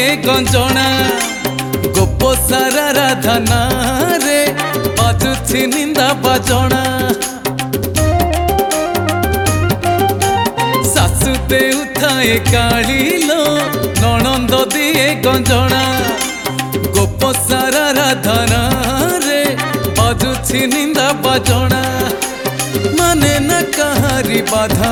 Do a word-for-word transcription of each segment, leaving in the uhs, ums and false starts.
दिए गंजना गोप सारा राधना रे बाजुछि निंदा बजना सासु देउथाए कालीलो ननंद दिए गंजना गोप सारा राधना रे बाजुछि निंदा बजना माने न कहारी बाधा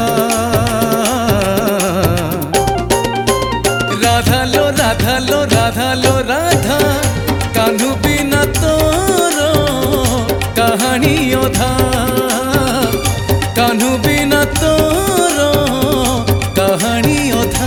राधा लो राधा लो राधा लो राधा कान्हू बिना तोर कहानी अधा कान्हू बिना तोर कहानी अधा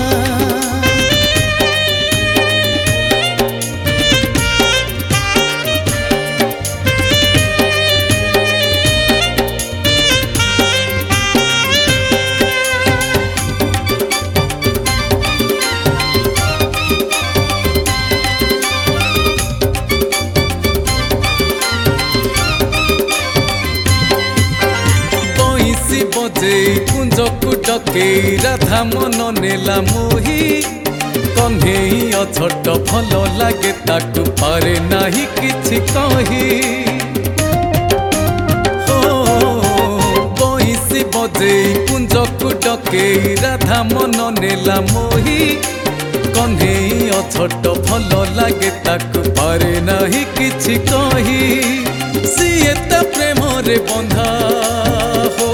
बजे कुंज कुटके राधा मन नेला मोही कन्हई अछट भल लागे ताकू पारे नाही किछि कही हो बइसी बजे कुंज कुटके राधा मन नेला मोही कन्हई अछट भल लागे ताकू पारे नाही किछि कही सिए ता प्रेम रे बंधा हो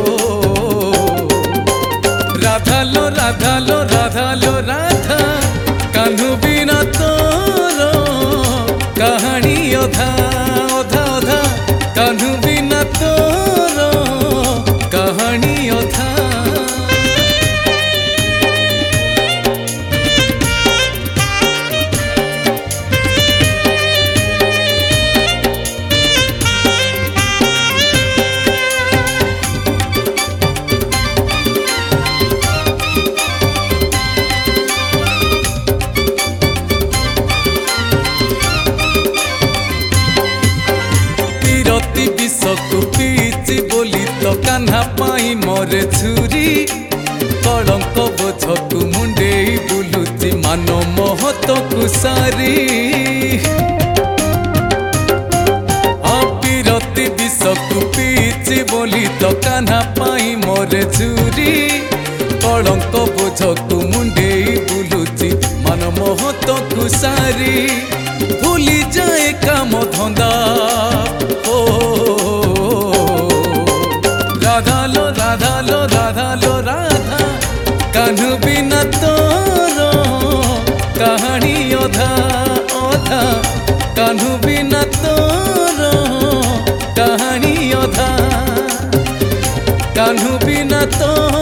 राधा लो राधा लो राधा लो राधा कान्हू बिना तोर कहानी अधा अधा अधा कान्हू बिना तोर कहानी अधा विषकु पीची बोली तो कान्हा पाई मोरे छुरी कलंक बोझकु मुंडे बुलुची मान महत कुसारी अपीरती विषकु पीची बोली तो कान्हा पाई मोरे छुरी कलंक बोझकु मुंडे बुलुची मान महत कुसारी भूली जाए काम धंदा राधा लो राधा लो राधा लो राधा कान्हू बिना तोर कहानी अधा अधा कान्हू बिना तोर कहानी अधा कान्हू बिना तोर